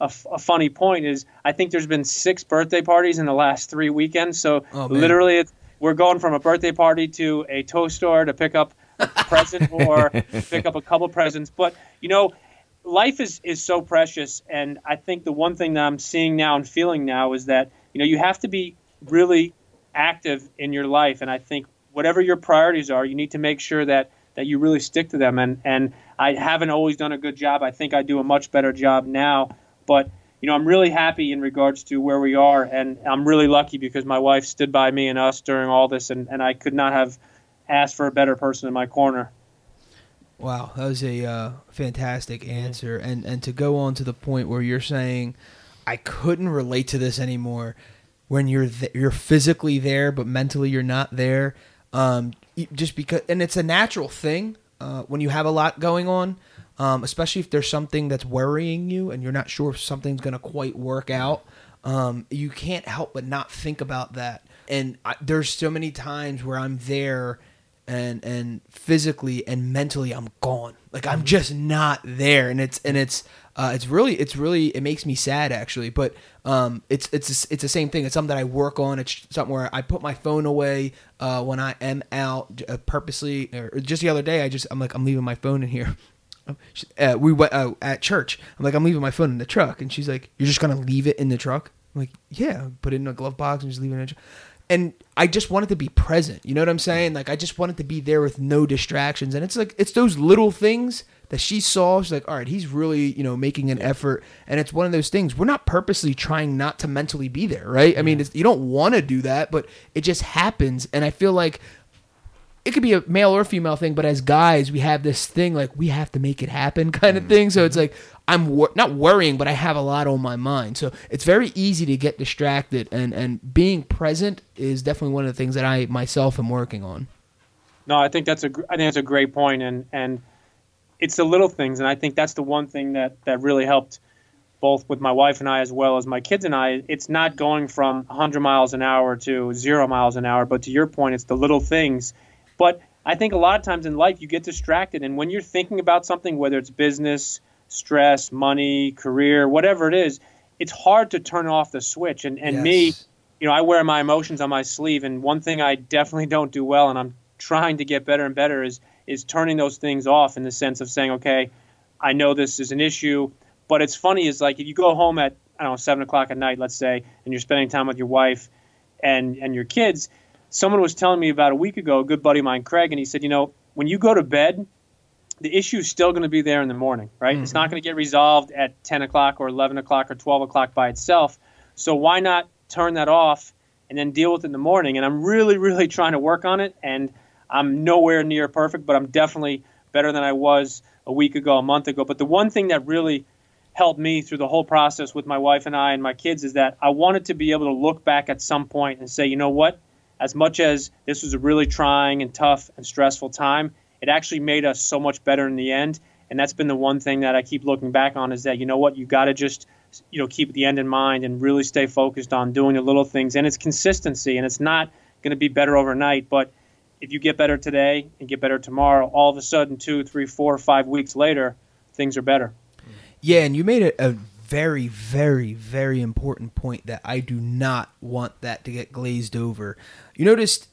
a, f- a funny point is I think there's been six birthday parties in the last three weekends. So Oh, man. literally, it's, we're going from a birthday party to a tow store to pick up a present or pick up a couple presents. But, you know, life is, is so precious. And I think the one thing that I'm seeing now and feeling now is that, you know, you have to be really active in your life. And I think whatever your priorities are, you need to make sure that, that you really stick to them. And, and I haven't always done a good job. I think I do a much better job now. But, you know, I'm really happy in regards to where we are. And I'm really lucky because my wife stood by me and us during all this. And, and I could not have asked for a better person in my corner. Wow, that was a uh, fantastic answer. And and to go on to the point where you're saying, I couldn't relate to this anymore. When you're th- you're physically there, but mentally you're not there. Um, just because, and it's a natural thing uh, when you have a lot going on, um, especially if there's something that's worrying you and you're not sure if something's going to quite work out. Um, you can't help but not think about that. And I, there's so many times where I'm there. And and physically and mentally, I'm gone. Like I'm just not there, and it's and it's uh, it's really it's really it makes me sad actually. But um, it's it's it's the same thing. It's something that I work on. It's something where I put my phone away uh, when I am out uh, purposely. Or just the other day, I just I'm like I'm leaving my phone in here. Uh, we went uh, at church. I'm like I'm leaving my phone in the truck, and she's like, "You're just gonna leave it in the truck?" I'm like, "Yeah, put it in a glove box and just leave it in the truck." And I just wanted to be present. You know what I'm saying? Like, I just wanted to be there with no distractions. And it's like, it's those little things that she saw. She's like, all right, he's really, you know, making an effort. And it's one of those things. We're not purposely trying not to mentally be there, right? I mean, it's, you don't want to do that, but it just happens. And I feel like it could be a male or female thing, but as guys, we have this thing like we have to make it happen kind of thing. So it's like I'm wor- not worrying, but I have a lot on my mind. So it's very easy to get distracted, and, and being present is definitely one of the things that I myself am working on. No, I think that's a I think that's a great point, and and it's the little things, and I think that's the one thing that, that really helped both with my wife and I as well as my kids and I. It's not going from one hundred miles an hour to zero miles an hour, but to your point, it's the little things. But I think a lot of times in life you get distracted, and when you're thinking about something, whether it's business, stress, money, career, whatever it is, it's hard to turn off the switch. And and Yes. me, you know, I wear my emotions on my sleeve, and one thing I definitely don't do well, and I'm trying to get better and better, is is turning those things off in the sense of saying, okay, I know this is an issue, but it's funny is like if you go home at, I don't know, seven o'clock at night, let's say, and you're spending time with your wife and and your kids. Someone was telling me about a week ago, a good buddy of mine, Craig, and he said, you know, when you go to bed, the issue is still going to be there in the morning, right? Mm-hmm. It's not going to get resolved at ten o'clock or eleven o'clock or twelve o'clock by itself. So why not turn that off and then deal with it in the morning? And I'm really, really trying to work on it, and I'm nowhere near perfect, but I'm definitely better than I was a week ago, a month ago. But the one thing that really helped me through the whole process with my wife and I and my kids is that I wanted to be able to look back at some point and say, you know what? As much as this was a really trying and tough and stressful time, it actually made us so much better in the end. And that's been the one thing that I keep looking back on is that, you know what, you got to just, you know, keep the end in mind and really stay focused on doing the little things. And it's consistency, and it's not going to be better overnight. But if you get better today and get better tomorrow, all of a sudden, two, three, four, five weeks later, things are better. Yeah, and you made it a very, very, very important point that I do not want that to get glazed over. You noticed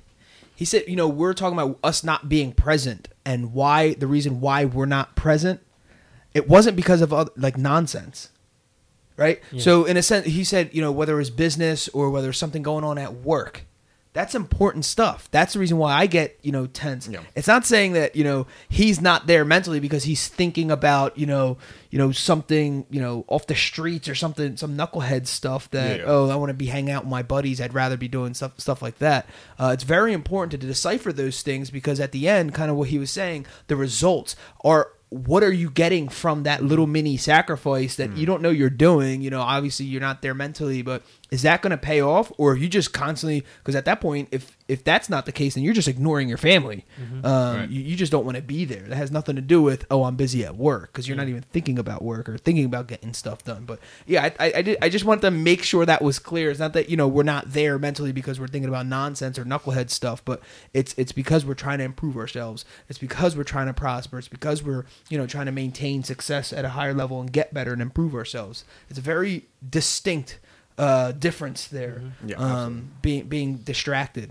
he said, you know, we're talking about us not being present, and why the reason why we're not present, it wasn't because of other, like nonsense, right? Yeah. So in a sense, he said, you know, whether it's business or whether it's something going on at work, that's important stuff. That's the reason why I get, you know, tense. Yeah. It's not saying that, you know, he's not there mentally because he's thinking about, you know, you know, something, you know, off the streets or something, some knucklehead stuff that, yeah. oh, I want to be hanging out with my buddies. I'd rather be doing stuff, stuff like that. Uh, it's very important to decipher those things because at the end, kind of what he was saying, the results are, what are you getting from that little mini sacrifice that mm. you don't know you're doing? You know, obviously you're not there mentally, but is that going to pay off? Or if you just constantly, because at that point, if if that's not the case, then you're just ignoring your family. Mm-hmm. Um, right. you, you just don't want to be there. That has nothing to do with, oh, I'm busy at work, because you're yeah. not even thinking about work or thinking about getting stuff done. But yeah, I, I, I, did, I just want to make sure that was clear. It's not that, you know, we're not there mentally because we're thinking about nonsense or knucklehead stuff, but it's it's because we're trying to improve ourselves. It's because we're trying to prosper. It's because we're, you know, trying to maintain success at a higher level and get better and improve ourselves. It's a very distinct uh, difference there, mm-hmm. yeah, um, being being distracted.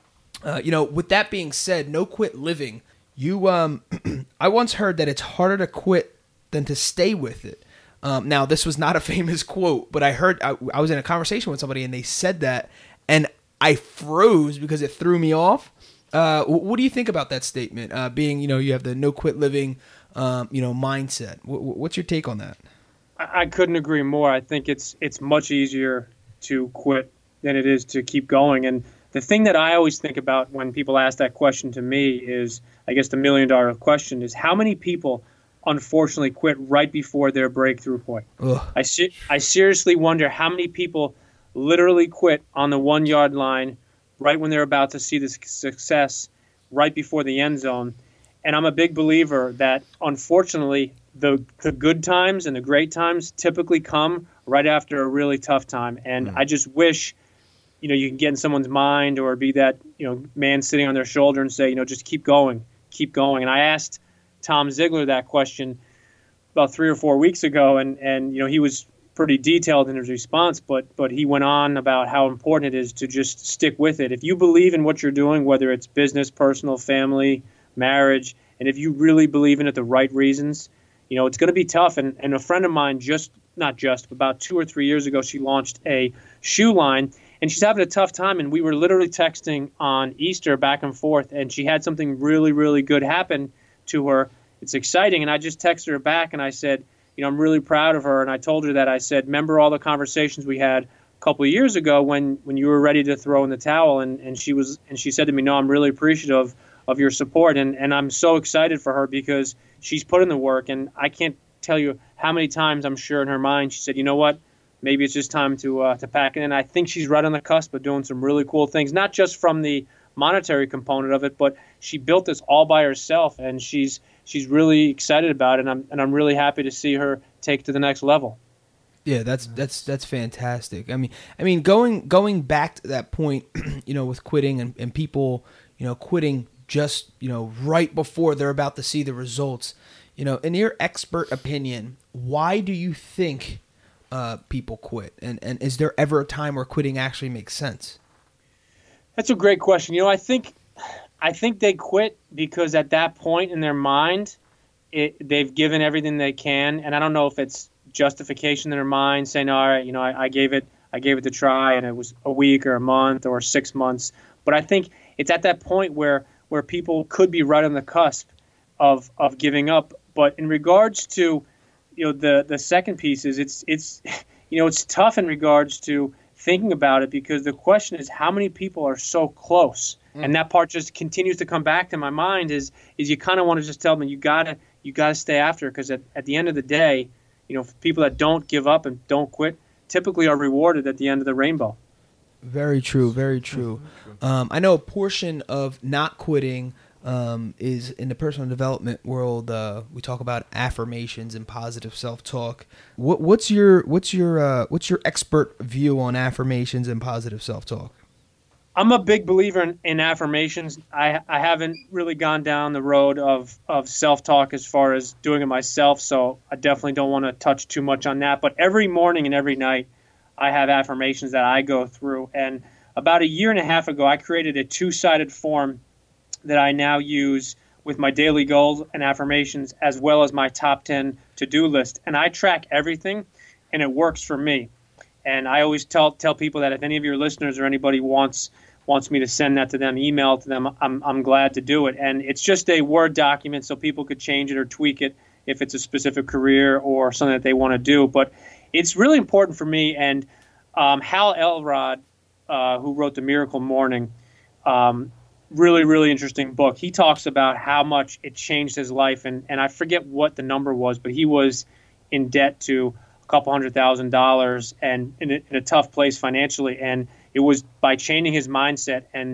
Uh, you know, with that being said, no quit living. You, um, I once heard that it's harder to quit than to stay with it. Um, now, this was not a famous quote, but I heard I, I was in a conversation with somebody and they said that, and I froze because it threw me off. Uh, what do you think about that statement? Uh, being, you know, you have the no quit living, um, you know, mindset. W- what's your take on that? I couldn't agree more. I think it's it's much easier to quit than it is to keep going. And the thing that I always think about when people ask that question to me is, I guess the million dollar question is, how many people unfortunately quit right before their breakthrough point? Ugh. I se- I seriously wonder how many people literally quit on the one yard line right when they're about to see the success right before the end zone. And I'm a big believer that unfortunately the the good times and the great times typically come right after a really tough time. And mm. I just wish, you know, you can get in someone's mind or be that, you know, man sitting on their shoulder and say, you know, just keep going, keep going. And I asked Tom Ziegler that question about three or four weeks ago, and, and you know, he was pretty detailed in his response, but but he went on about how important it is to just stick with it. If you believe in what you're doing, whether it's business, personal, family, marriage, and if you really believe in it the right reasons, you know, it's going to be tough. And, and a friend of mine just, not just, about two or three years ago, she launched a shoe line. And she's having a tough time, and we were literally texting on Easter back and forth, and she had something really, really good happen to her. It's exciting, and I just texted her back, and I said, you know, I'm really proud of her, and I told her that. I said, remember all the conversations we had a couple of years ago when, when you were ready to throw in the towel, and, and she was, and she said to me, no, I'm really appreciative of your support, and, and I'm so excited for her because she's put in the work, and I can't tell you how many times I'm sure in her mind she said, you know what? Maybe it's just time to uh, to pack it in. I think she's right on the cusp of doing some really cool things, not just from the monetary component of it, but she built this all by herself, and she's she's really excited about it, and I'm and I'm really happy to see her take it to the next level. Yeah, that's that's that's fantastic. I mean, I mean, going going back to that point, you know, with quitting and, and people, you know, quitting just, you know, right before they're about to see the results. You know, in your expert opinion, why do you think Uh, people quit, and and is there ever a time where quitting actually makes sense? That's a great question. You know, I think I think they quit because at that point in their mind, it, they've given everything they can, and I don't know if it's justification in their mind, saying, "All right, you know, I, I gave it, I gave it a try, and it was a week or a month or six months." But I think it's at that point where where people could be right on the cusp of of giving up. But in regards to you know, the, the second piece is it's, it's, you know, it's tough in regards to thinking about it, because the question is how many people are so close. Mm. And that part just continues to come back to my mind is, is you kind of want to just tell them you gotta, you gotta stay after, because at, at the end of the day, you know, people that don't give up and don't quit typically are rewarded at the end of the rainbow. Very true. Very true. Um, I know a portion of not quitting Um, is in the personal development world. Uh, we talk about affirmations and positive self-talk. What, what's your what's your uh, what's your expert view on affirmations and positive self-talk? I'm a big believer in, in affirmations. I I haven't really gone down the road of of self-talk as far as doing it myself, so I definitely don't want to touch too much on that. But every morning and every night, I have affirmations that I go through. And about a year and a half ago, I created a two-sided form that I now use with my daily goals and affirmations, as well as my top ten to-do list. And I track everything, and it works for me. And I always tell tell people that if any of your listeners or anybody wants wants me to send that to them, email it to them, I'm I'm glad to do it. And it's just a Word document, so people could change it or tweak it if it's a specific career or something that they want to do. But it's really important for me. And um, Hal Elrod, uh, who wrote The Miracle Morning, um, really, really interesting book. He talks about how much it changed his life. And, and I forget what the number was, but he was in debt to a couple hundred thousand dollars and in a, in a tough place financially. And it was by changing his mindset and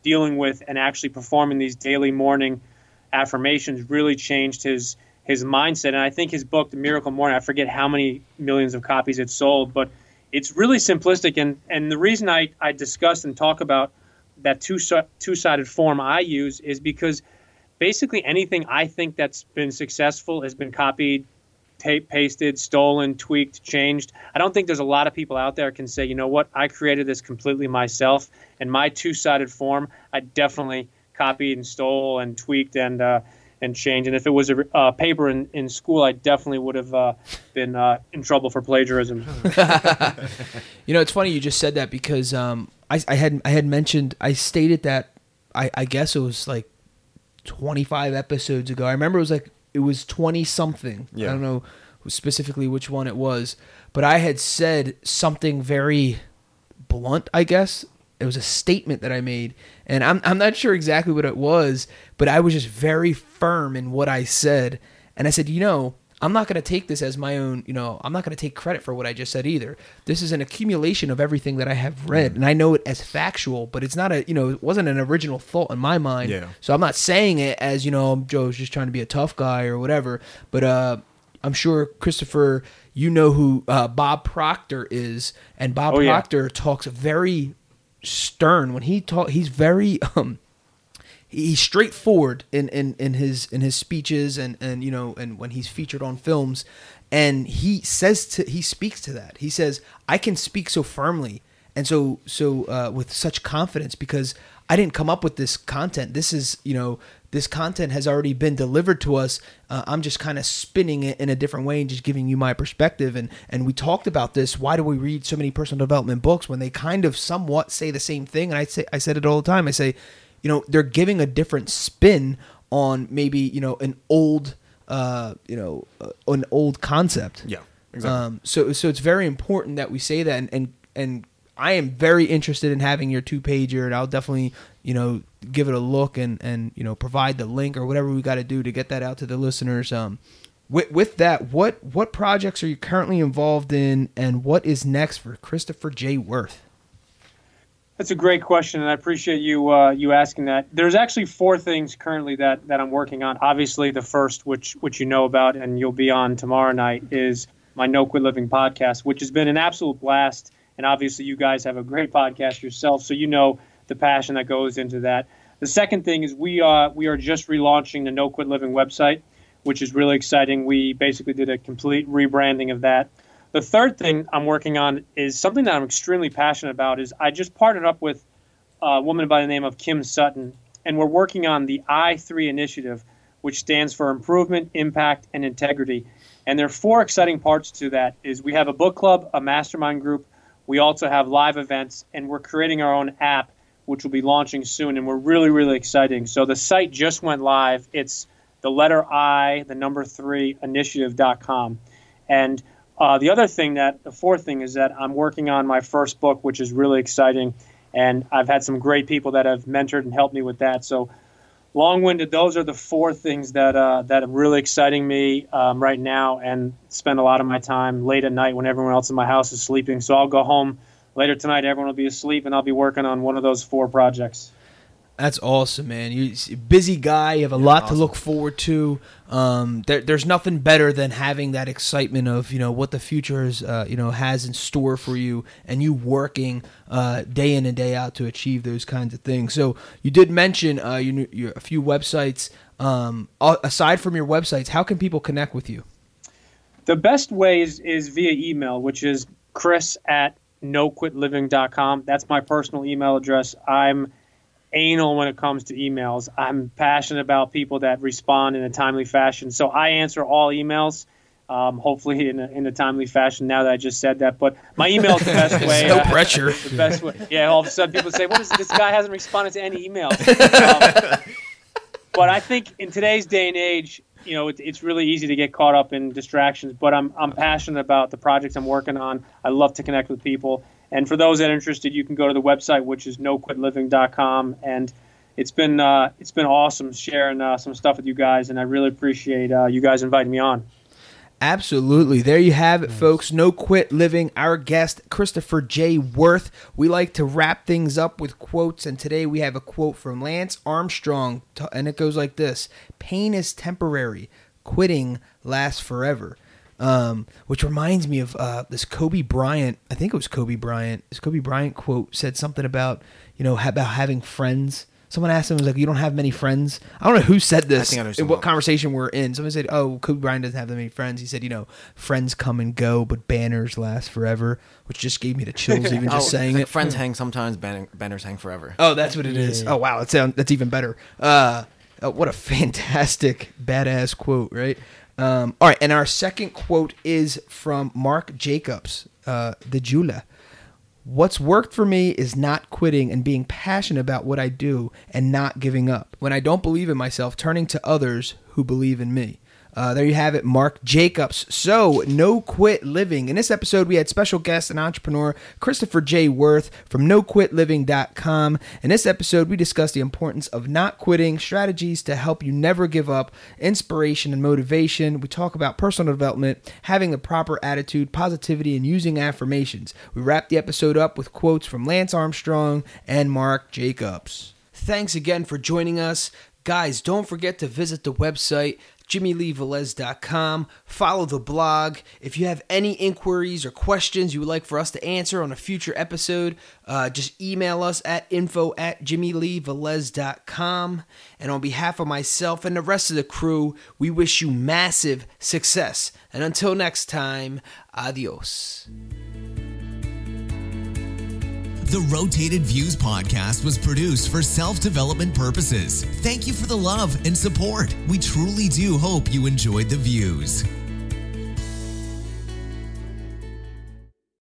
dealing with and actually performing these daily morning affirmations really changed his his mindset. And I think his book, The Miracle Morning, I forget how many millions of copies it sold, but it's really simplistic. And, and the reason I, I discuss and talk about that two, two-sided form I use is because basically anything I think that's been successful has been copied, tape, pasted, stolen, tweaked, changed. I don't think there's a lot of people out there can say, you know what, I created this completely myself. And my two-sided form, I definitely copied and stole and tweaked and uh, and changed. And if it was a uh, paper in, in school, I definitely would have uh, been uh, in trouble for plagiarism. You know, it's funny you just said that because um, I, I had I had mentioned, I stated that, I, I guess it was like twenty-five episodes ago. I remember it was like, it was twenty-something. Yeah. I don't know specifically which one it was. But I had said something very blunt, I guess. It was a statement that I made, and I'm I'm not sure exactly what it was, but I was just very firm in what I said. And I said, you know, I'm not going to take this as my own, you know, I'm not going to take credit for what I just said either. This is an accumulation of everything that I have read, and I know it as factual, but it's not a, you know, it wasn't an original thought in my mind. Yeah. So I'm not saying it as, you know, Joe's just trying to be a tough guy or whatever, but uh, I'm sure, Christopher, you know who uh, Bob Proctor is, and Bob Oh, yeah. Proctor talks very stern when he talk. He's very um, he's straightforward in, in, in his in his speeches and, and you know and when he's featured on films, and he says to he speaks to that. He says, I can speak so firmly and so so uh, with such confidence because I didn't come up with this content. This is, you know, this content has already been delivered to us. Uh, I'm just kind of spinning it in a different way and just giving you my perspective. And, and we talked about this. Why do we read so many personal development books when they kind of somewhat say the same thing? And I say, I said it all the time. I say, you know, they're giving a different spin on maybe, you know, an old, uh, you know, uh, an old concept. Yeah, exactly. Um, so, so it's very important that we say that, and, and, and I am very interested in having your two pager, and I'll definitely, you know, give it a look and, and, you know, provide the link or whatever we got to do to get that out to the listeners. Um, with, with that, what, what projects are you currently involved in, and what is next for Christopher J. Worth? That's a great question, and I appreciate you uh, you asking that. There's actually four things currently that, that I'm working on. Obviously, the first, which which you know about and you'll be on tomorrow night, is my No Quit Living podcast, which has been an absolute blast. And obviously, you guys have a great podcast yourself, so you know the passion that goes into that. The second thing is we uh, we are just relaunching the No Quit Living website, which is really exciting. We basically did a complete rebranding of that. The third thing I'm working on is something that I'm extremely passionate about. Is I just partnered up with a woman by the name of Kim Sutton, and we're working on the I three initiative, which stands for Improvement, Impact, and Integrity. And there are four exciting parts to that. Is we have a book club, a mastermind group. We also have live events, and we're creating our own app, which will be launching soon, and we're really, really exciting. So the site just went live. It's the letter I, the number three, initiative dot com. And uh, the other thing that, the fourth thing is that I'm working on my first book, which is really exciting, and I've had some great people that have mentored and helped me with that. So long-winded, those are the four things that uh, that are really exciting me um, right now, and spend a lot of my time late at night when everyone else in my house is sleeping. So I'll go home later tonight, everyone will be asleep, and I'll be working on one of those four projects. That's awesome, man. You're a busy guy. You have a yeah, lot awesome. to look forward to. Um, there, there's nothing better than having that excitement of, you know, what the future is, uh, you know, has in store for you, and you working uh, day in and day out to achieve those kinds of things. So you did mention uh, you, you, a few websites. Um, aside from your websites, how can people connect with you? The best way is, is via email, which is Chris at no quit living dot com. That's my personal email address. I'm anal when it comes to emails. I'm passionate about people that respond in a timely fashion. So I answer all emails, um, hopefully in a, in a timely fashion now that I just said that. But my email is the best way. No uh, pressure. The best way. Yeah, all of a sudden people say, what is this guy hasn't responded to any emails. Um, but I think in today's day and age, you know, it, it's really easy to get caught up in distractions. But I'm I'm passionate about the projects I'm working on. I love to connect with people. And for those that are interested, you can go to the website, which is no quit living dot com. And it's been uh, it's been awesome sharing uh, some stuff with you guys, and I really appreciate uh, you guys inviting me on. Absolutely. There you have it, folks. No Quit Living. Our guest, Christopher J. Worth. We like to wrap things up with quotes, and today we have a quote from Lance Armstrong, and it goes like this: "Pain is temporary. Quitting lasts forever." Um, which reminds me of uh, this Kobe Bryant. I think it was Kobe Bryant. This Kobe Bryant quote said something about, you know, about having friends. Someone asked him, was like, "You don't have many friends?" I don't know who said this, I think I know in what someone. conversation we're in. Someone said, "Oh, Kobe Bryant doesn't have that many friends." He said, "You know, friends come and go, but banners last forever," which just gave me the chills even just Oh, saying like it. Friends hang sometimes, banner, banners hang forever. Oh, that's what it is. Oh, wow, that's that's even better. Uh, uh, what a fantastic, badass quote, right? Um, all right, and our second quote is from Mark Jacobs, uh, the Jula. "What's worked for me is not quitting and being passionate about what I do and not giving up. When I don't believe in myself, turning to others who believe in me." Uh, there you have it, Mark Jacobs. So, No Quit Living. In this episode, we had special guest and entrepreneur Christopher J. Worth from no quit living dot com. In this episode, we discussed the importance of not quitting, strategies to help you never give up, inspiration and motivation. We talk about personal development, having the proper attitude, positivity, and using affirmations. We wrap the episode up with quotes from Lance Armstrong and Mark Jacobs. Thanks again for joining us. Guys, don't forget to visit the website, jimmy lee velez dot com. Follow the blog. If you have any inquiries or questions you would like for us to answer on a future episode, uh, just email us at info at jimmy lee velez dot com. And on behalf of myself and the rest of the crew, we wish you massive success. And until next time, adios. The Rotated Views podcast was produced for self-development purposes. Thank you for the love and support. We truly do hope you enjoyed the views.